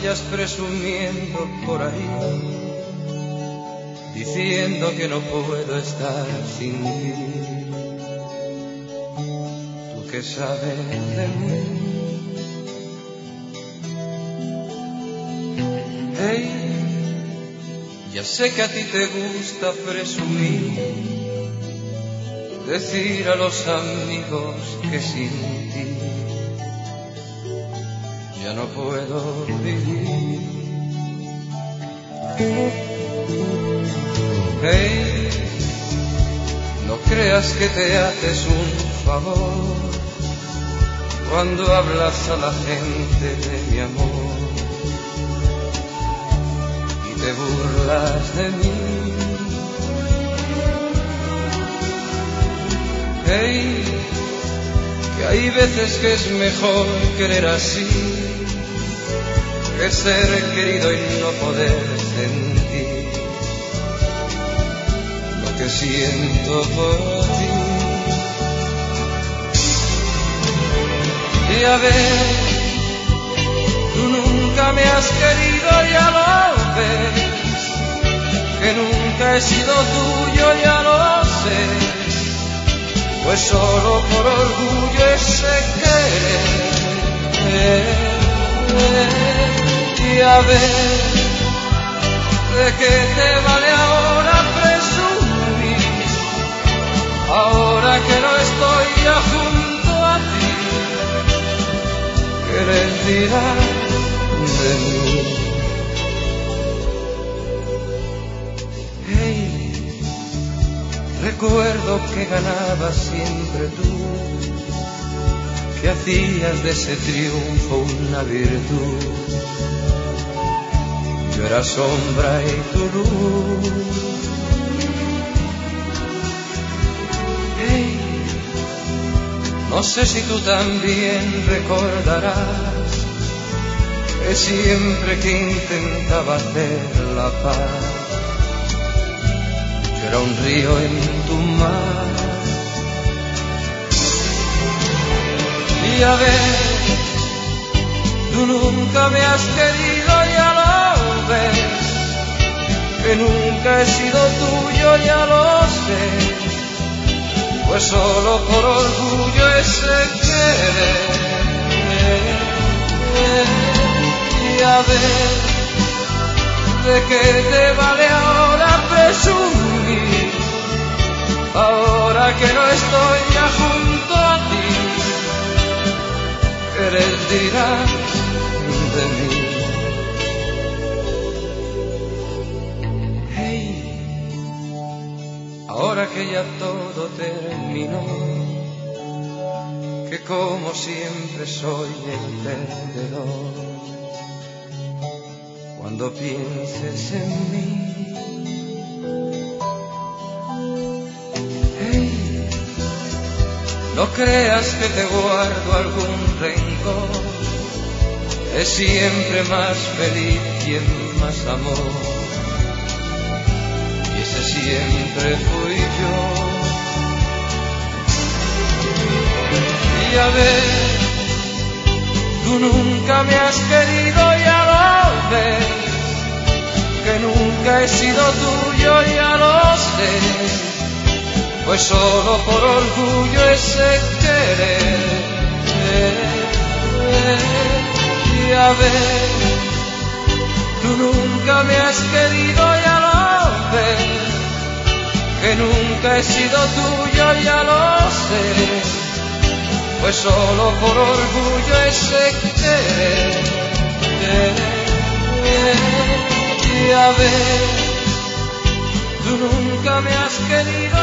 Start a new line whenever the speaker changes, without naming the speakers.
vayas presumiendo por ahí, diciendo que no puedo estar sin ti. Tú que sabes de mí. Hey, ya sé que a ti te gusta presumir, decir a los amigos que sin ti ya no puedo vivir. Hey, no creas que te haces un favor cuando hablas a la gente de mi amor y te burlas de mí. Hey, que hay veces que es mejor querer así que ser querido y no poder sentir lo que siento por ti. Y a ver, tú nunca me has querido, ya lo ves, que nunca he sido tuyo, ya lo sé, pues solo por orgullo ese querer. Y a ver, ¿de qué te vale ahora presumir? Ahora que no estoy ya junto a ti, ¿qué les dirán de mí? Hey, recuerdo que ganabas siempre tú, que hacías de ese triunfo una virtud. Yo era sombra y tu luz. Hey, no sé si tú también recordarás que siempre que intentaba hacer la paz, yo era un río en tu mar. Y a ver, tú nunca me has querido, ya lo ves, que nunca he sido tuyo, ya lo sé, pues solo por orgullo ese querer. Y a ver, ¿de qué te vale ahora presumir? Ahora que no estoy ya junto a ti, ¿qué les dirán de mí? Hey, ahora que ya todo terminó, que como siempre soy el perdedor, cuando pienses en mí. Hey, no creas que te guardo algún rencor, es siempre más feliz quien más amor, y ese siempre fui yo. Y a ver, tú nunca me has querido, ya lo ves, que nunca he sido tuyo, ya lo sé, pues solo por orgullo ese querer. Y a ver, tú nunca me has querido, ya lo ves, que nunca he sido tuyo, ya lo sé, pues solo por orgullo ese querer. Y a ver, tú nunca me has querido,